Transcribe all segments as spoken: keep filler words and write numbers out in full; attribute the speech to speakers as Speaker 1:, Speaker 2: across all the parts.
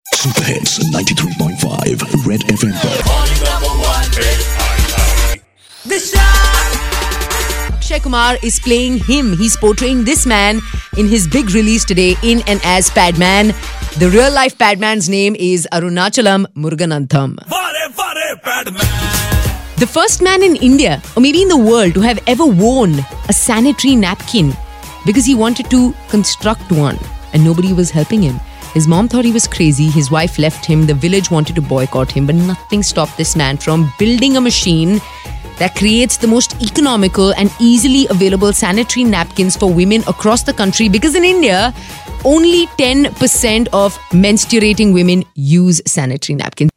Speaker 1: Super Hits ninety-three point five Red F M पर
Speaker 2: Akshay Kumar is playing him. He's portraying this man in his big release today in and as Padman. The real life Padman's name is Arunachalam Muruganantham. The first man in India, or maybe in the world, to have ever worn a sanitary napkin because he wanted to construct one and nobody was helping him. His mom thought he was crazy. His wife left him. The village wanted to boycott him, but nothing stopped this man from building a machine that creates the most economical and easily available sanitary napkins for women across the country, because in India, only ten percent of menstruating women use sanitary napkins.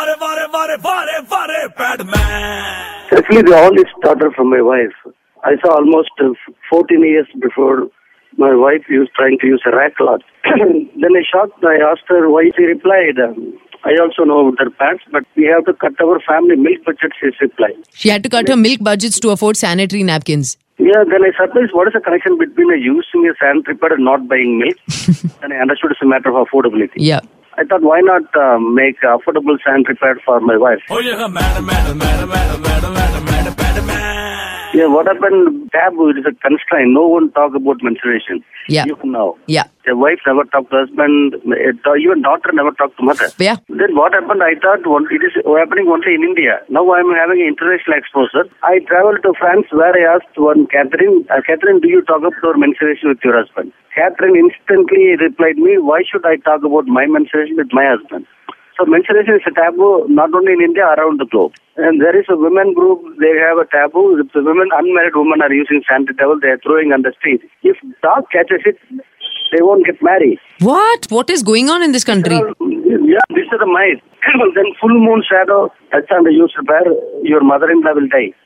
Speaker 3: Actually, they all started from my wife. I saw almost uh, fourteen years before my wife was trying to use a rack cloth. Then I shocked. I asked her why. She replied, um, I also know about their pants, but we have to cut our family milk budget, she replied.
Speaker 2: She had to cut her milk budgets to afford sanitary napkins.
Speaker 3: Yeah, then I surprised what is the connection between uh, using a sanitary pad and not buying milk. Then I understood it's a matter of affordability.
Speaker 2: Yeah.
Speaker 3: I thought, why not uh, make affordable sanitary pad for my wife?
Speaker 4: Oh, yeah, madam, madam, madam, madam, madam, madam, madam, madam, madam.
Speaker 3: Yeah, what happened? Taboo, it is a constraint. No one talk about menstruation.
Speaker 2: Yeah.
Speaker 3: You know.
Speaker 2: Yeah.
Speaker 3: The wife never talked to husband. Even daughter never talked to mother.
Speaker 2: Yeah.
Speaker 3: Then what happened? I thought one, it is happening only in India. Now I am having an international exposure. I traveled to France where I asked one Catherine, uh, Catherine, do you talk about your menstruation with your husband? Catherine instantly replied me, why should I talk about my menstruation with my husband? So menstruation is a taboo not only in India, around the globe. And there is a women group, they have a taboo. If the women, unmarried women are using sanitary towel, they are throwing on the street. If dog catches it, they won't get married.
Speaker 2: What? What is going on in this country?
Speaker 3: Yeah, this is the mice. Then full moon shadow, touch on the used pair, your mother-in-law will die.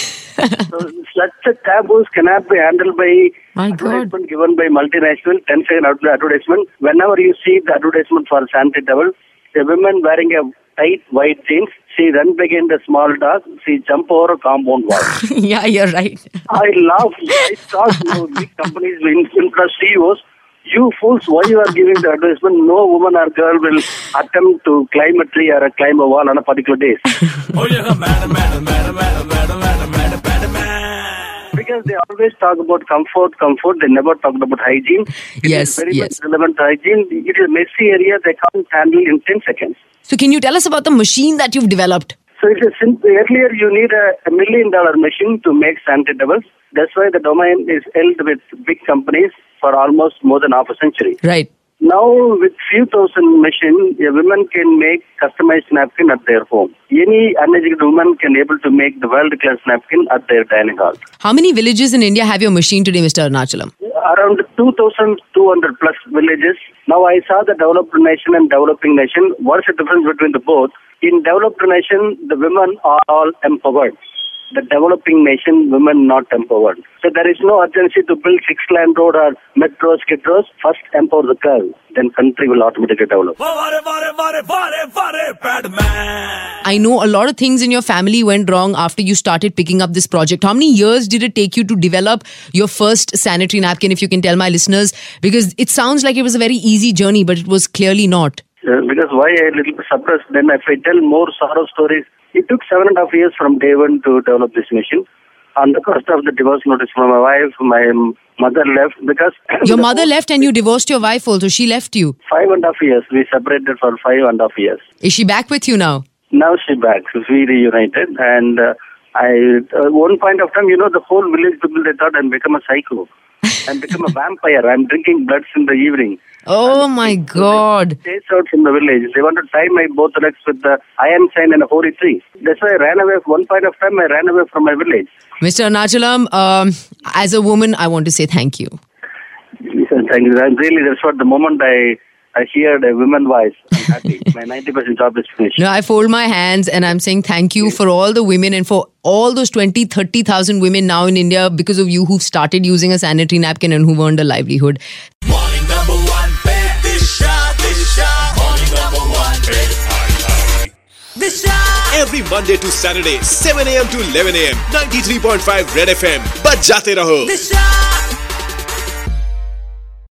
Speaker 3: So such a taboos cannot be handled by
Speaker 2: My God.
Speaker 3: advertisement given by multinational, ten second advertisement. Whenever you see the advertisement for sanitary towel, a woman wearing a tight white jeans, she run behind a small dog, she jump over a compound wall.
Speaker 2: Yeah, you're right.
Speaker 3: I laugh. I thought, you know, big companies, infra C E Os, you fools, why you are giving the advertisement? No woman or girl will attempt to climb a tree or climb a wall on a particular day.
Speaker 4: Oh, yeah, madam, madam, madam, madam, madam, madam, madam, madam, madam.
Speaker 3: Because they always talk about comfort, comfort. They never talked about hygiene. It
Speaker 2: Yes,
Speaker 3: is very
Speaker 2: yes.
Speaker 3: much relevant to hygiene. It is a messy area they can't handle in ten seconds.
Speaker 2: So can you tell us about the machine that you've developed?
Speaker 3: So it's a simple, earlier you need a, a million dollar machine to make sanitary towels. That's why the domain is held with big companies for almost more than half a century.
Speaker 2: Right.
Speaker 3: Now, with few thousand machines, a woman can make customized napkin at their home. Any uneducated woman can able to make the world-class napkin at their dining hall.
Speaker 2: How many villages in India have your machine today, Mister Arunachalam?
Speaker 3: Around two thousand two hundred plus villages. Now, I saw the developed nation and developing nation. What's the difference between the both? In developed nation, the women are all empowered. The developing nation, women not empowered. So there is no urgency to build six-lane road or metros, skid-rows. First, empower the girl. Then country will automatically develop.
Speaker 2: I know a lot of things in your family went wrong after you started picking up this project. How many years did it take you to develop your first sanitary napkin, if you can tell my listeners? Because it sounds like it was a very easy journey, but it was clearly not.
Speaker 3: Uh, because why I a little bit suppressed, then if I tell more sorrow stories, it took seven and a half years from day one to develop this machine. On the cost of the divorce notice from my wife, my mother left because...
Speaker 2: Your mother left and you divorced your wife also. She left you.
Speaker 3: Five and a half years. We separated for five and a half years.
Speaker 2: Is she back with you now?
Speaker 3: Now she's back. So we reunited. And uh, I, uh, one point of time, you know, the whole village people, they thought I'd become a psycho. I'm become a vampire. I'm drinking bloods in the evening.
Speaker 2: Oh my God.
Speaker 3: Chase out from the village. They want to tie my both legs with the iron sign and a holy tree. That's why I ran away. One point of time, I ran away from my village.
Speaker 2: Mister Arunachalam, um, as a woman, I want to say thank you.
Speaker 3: Listen, thank you. I'm really, that's what the moment I, I heard a woman voice, I'm happy. My ninety percent job is finished.
Speaker 2: No, I fold my hands and I'm saying thank you for all the women and for all those twenty, thirty thousand women now in India because of you who've started using a sanitary napkin and who've earned a livelihood.
Speaker 4: Morning number one, babe. Disha, Disha. Morning number one, babe. Disha. Every Monday to Saturday, seven a.m. to eleven a.m. ninety-three point five Red F M. Baj jate raho. Disha.